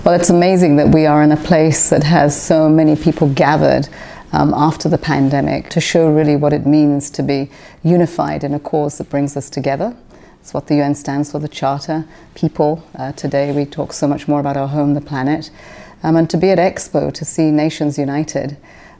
Well, it's amazing that we are in a place that has so many people gathered after the pandemic to show really what it means to be unified in a cause that brings us together. It's what the UN stands for, the Charter. People, today we talk so much more about our home, the planet. And to be at Expo, to see nations united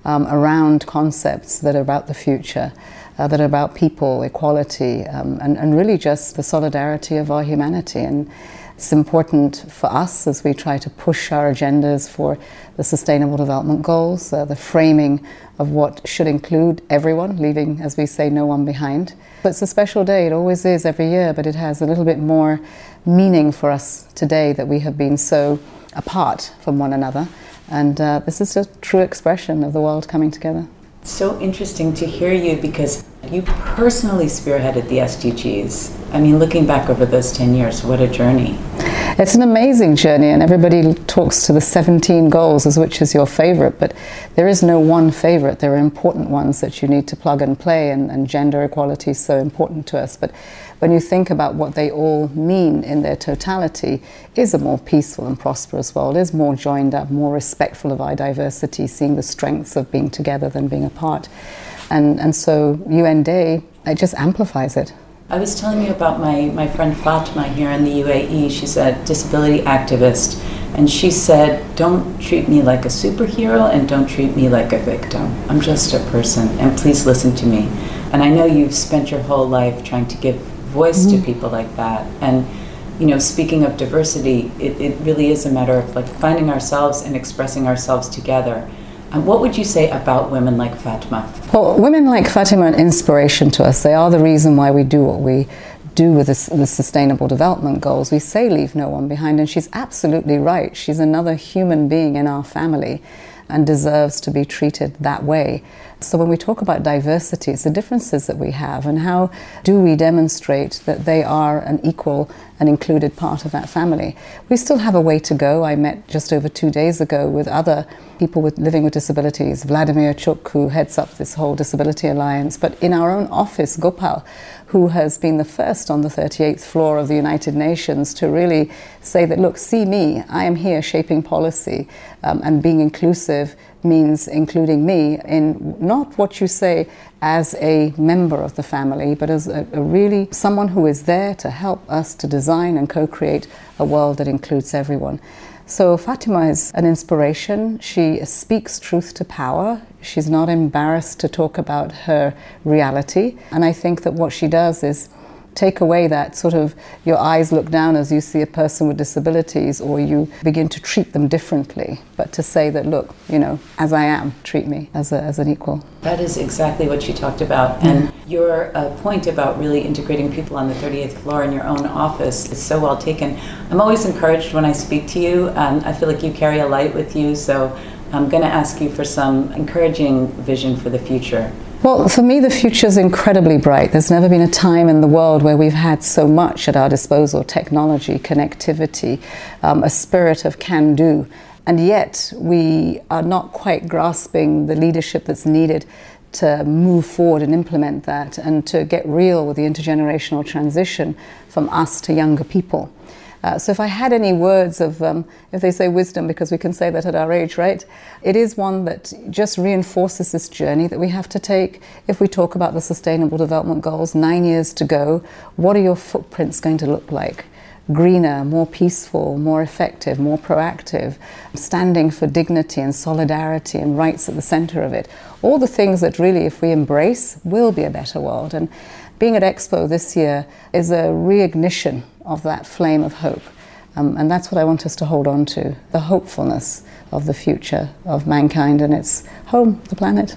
around concepts that are about the future, that are about people, equality, and really just the solidarity of our humanity. And it's important for us as we try to push our agendas for the Sustainable Development Goals, the framing of what should include everyone, leaving, as we say, no one behind. It's a special day, it always is every year, but it has a little bit more meaning for us today that we have been so apart from one another. And this is a true expression of the world coming together. It's so interesting to hear you because you personally spearheaded the SDGs. I mean, looking back over those 10 years, what a journey. It's an amazing journey, and everybody talks to the 17 goals as which is your favorite, but there is no one favorite. There are important ones that you need to plug and play, and gender equality is so important to us. But when you think about what they all mean in their totality, is a more peaceful and prosperous world, is more joined up, more respectful of our diversity, seeing the strengths of being together than being apart. And so UN Day, it just amplifies it. I was telling you about my friend Fatima here in the UAE. She's a disability activist, and she said, don't treat me like a superhero and don't treat me like a victim. I'm just a person, and please listen to me. And I know you've spent your whole life trying to give voice to people like that. And you know, speaking of diversity, it really is a matter of like finding ourselves and expressing ourselves together. And what would you say about women like Fatima? Well, women like Fatima are an inspiration to us. They are the reason why we do what we do with the Sustainable Development Goals. We say leave no one behind, and she's absolutely right. She's another human being in our family and deserves to be treated that way. So when we talk about diversity, it's the differences that we have, and how do we demonstrate that they are an equal and included part of that family. We still have a way to go. I met just over 2 days ago with other people living with disabilities, Vladimir Chuk, who heads up this whole Disability Alliance, but in our own office, Gopal, who has been the first on the 38th floor of the United Nations to really say that, look, see me, I am here shaping policy, and being inclusive means including me in not what you say as a member of the family, but as a really someone who is there to help us to design and co-create a world that includes everyone. So Fatima is an inspiration. She speaks truth to power. She's not embarrassed to talk about her reality. And I think that what she does is take away that sort of your eyes look down as you see a person with disabilities, or you begin to treat them differently, but to say that, look, you know, as I am, treat me as an equal. That is exactly what you talked about. And your point about really integrating people on the 38th floor in your own office is so well taken. I'm always encouraged when I speak to you. I feel like you carry a light with you, so I'm going to ask you for some encouraging vision for the future. Well, for me, the future is incredibly bright. There's never been a time in the world where we've had so much at our disposal: technology, connectivity, a spirit of can-do. And yet, we are not quite grasping the leadership that's needed to move forward and implement that, and to get real with the intergenerational transition from us to younger people. So if I had any words of, if they say wisdom, because we can say that at our age, right? It is one that just reinforces this journey that we have to take. If we talk about the Sustainable Development Goals, 9 years to go, what are your footprints going to look like? Greener, more peaceful, more effective, more proactive, standing for dignity and solidarity and rights at the center of it. All the things that really, if we embrace, will be a better world. And being at Expo this year is a reignition of that flame of hope. And that's what I want us to hold on to, the hopefulness of the future of mankind and its home, the planet.